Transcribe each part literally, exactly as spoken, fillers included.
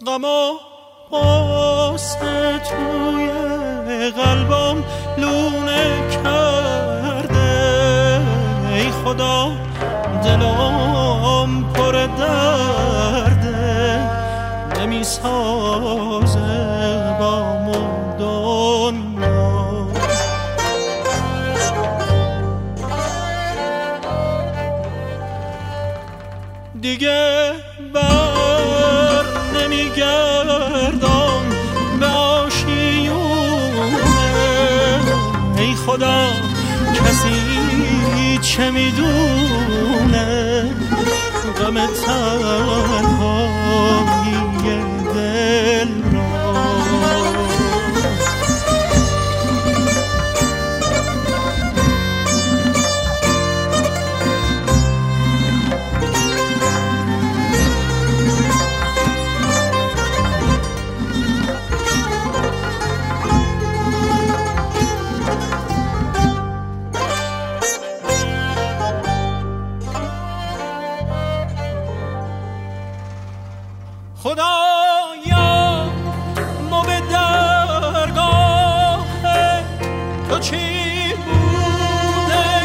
غم و غصه توی قلبم لونه کرده، ای خدا دلم پر درده، نمی سازه با دنیا. دیگه بر نمیگردم به آشیونه، ای خدا کسی چه میدونه غم تنهایی دل را. خدایا ما به درگاه تو چی بوده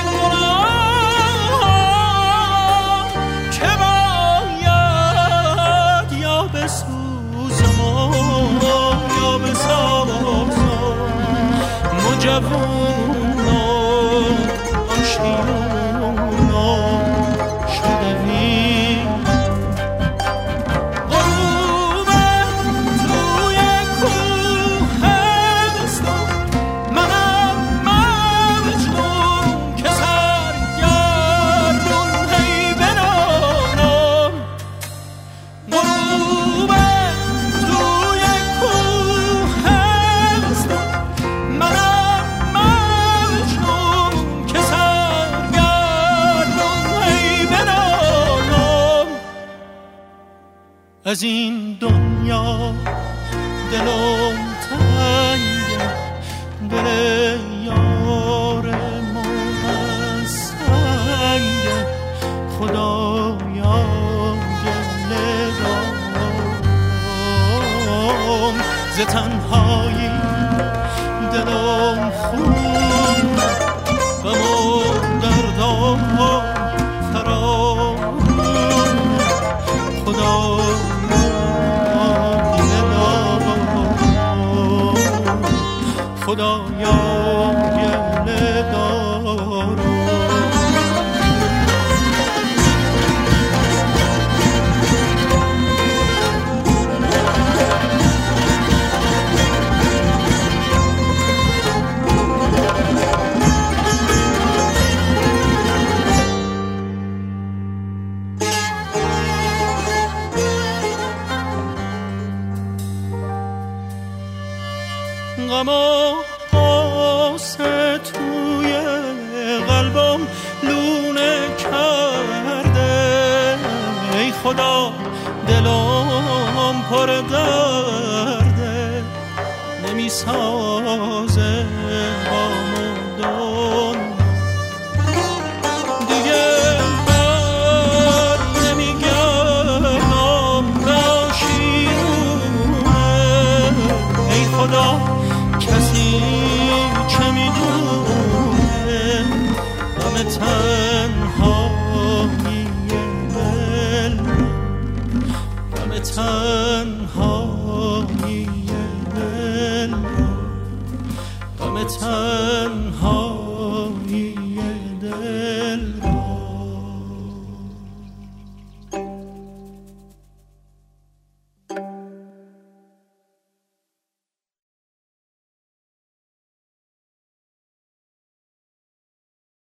گناه، که باید یا بسوزم یا بسازم مجوونم آشیونم شدوی. از این دنیا دلم تنگه، دل یار من سنگه، خدایا گله دارم ز تنهایی دلم خون غم و دردم فرامون، خدا خدایا گله دارم. غم و غصه توی قلبم لونه کرده، ای خدا دلم پر درده، نمی سازه با مدن. دیگه بر نمیگردم به آشیونه، ای خدا کسی چه میدونه غم تنهایی دل، غم تنهایی دل، غم تنهایی